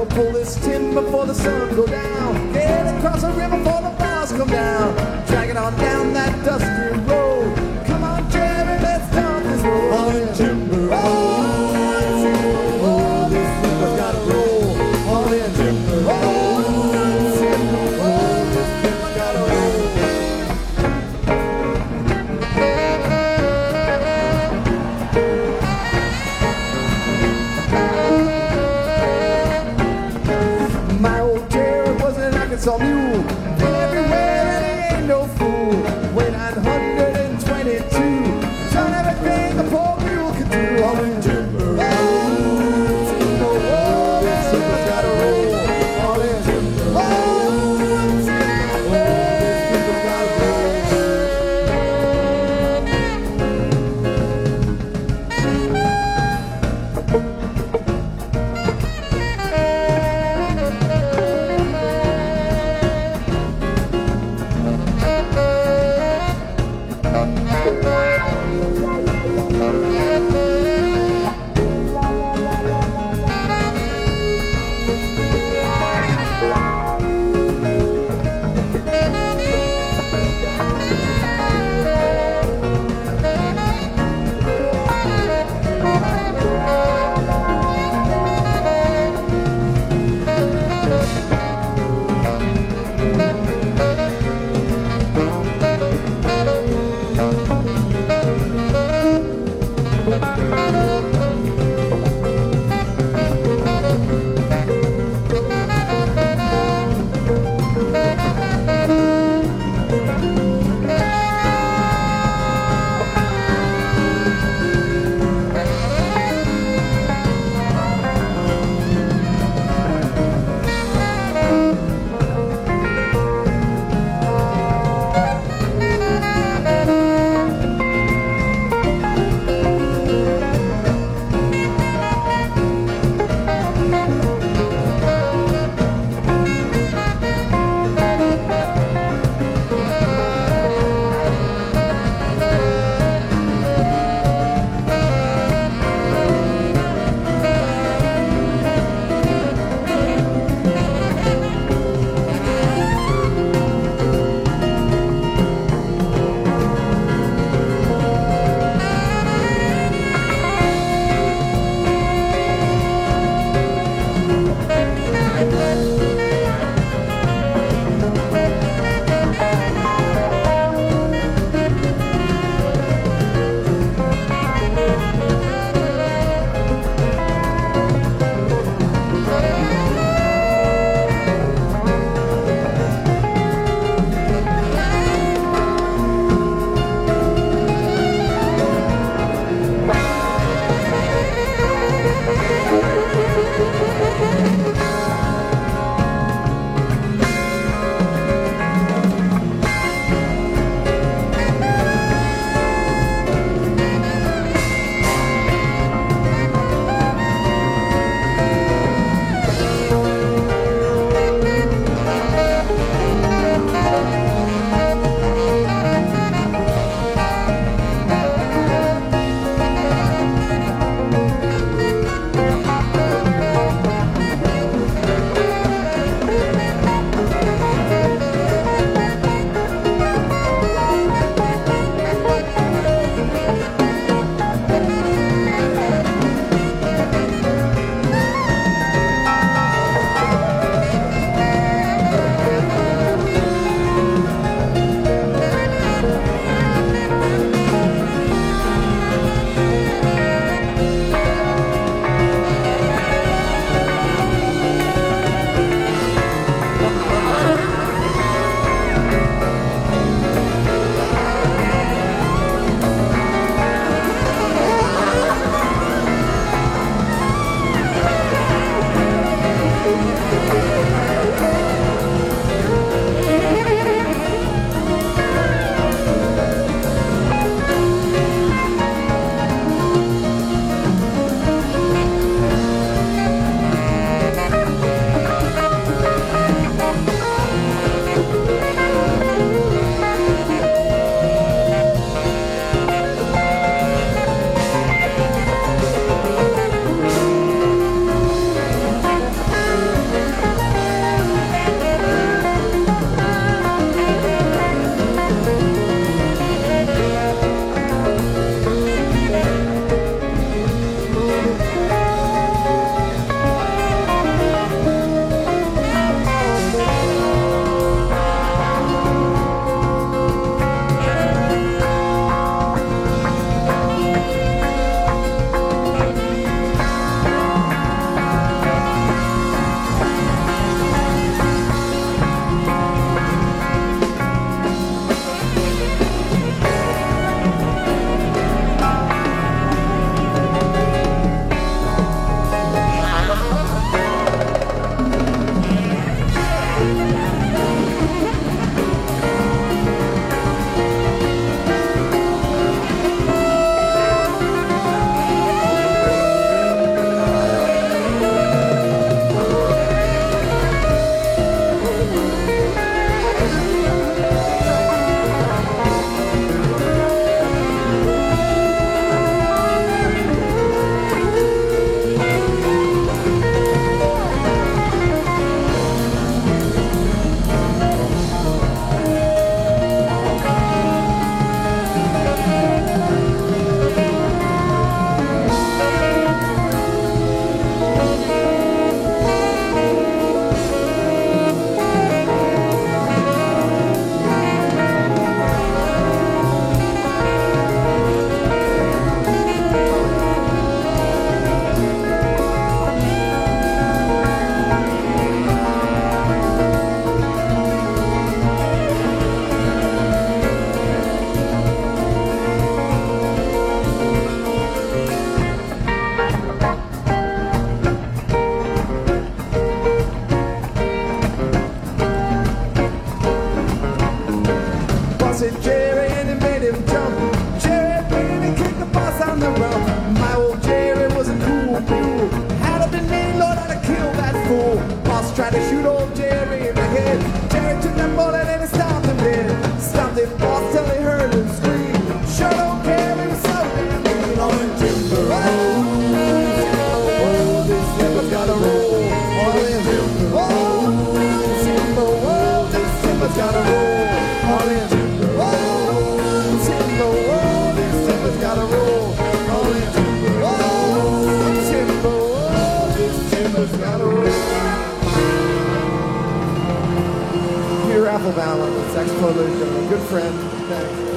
pull this timber before the sun go down. Get across the river before the bars come down. Drag it on down that dusty road. Come on, Jerry, let's start this road. All in timber, this timber's gotta roll. All in timber, this timber's gotta roll. My old Jerry was an Arkansas mule, everywhere and he ain't no fool. Weighed 922, done everything the poor mule could do. All in timber, this timber's gotta roll. All in timber, this timber's gotta roll. on the run. My old Jerry was a cool mule. Had it been me, Lord, I'd have killed that fool. Boss tried to shoot old Jerry in the head. Jerry took that bullet and he stopped him dead. Stopped him, boss, till he heard him scream. Sure don't care, he was so damn mean. On the timber road, oh, this timber's gotta roll. On the timber road, timber road, this timber's gotta roll. On the timber road, timber road, this timber's gotta roll. On the timber road, timber road, this timber's gotta roll. Peter Applebaum on the saxophone, ladies and gentlemen, good friend. Thanks.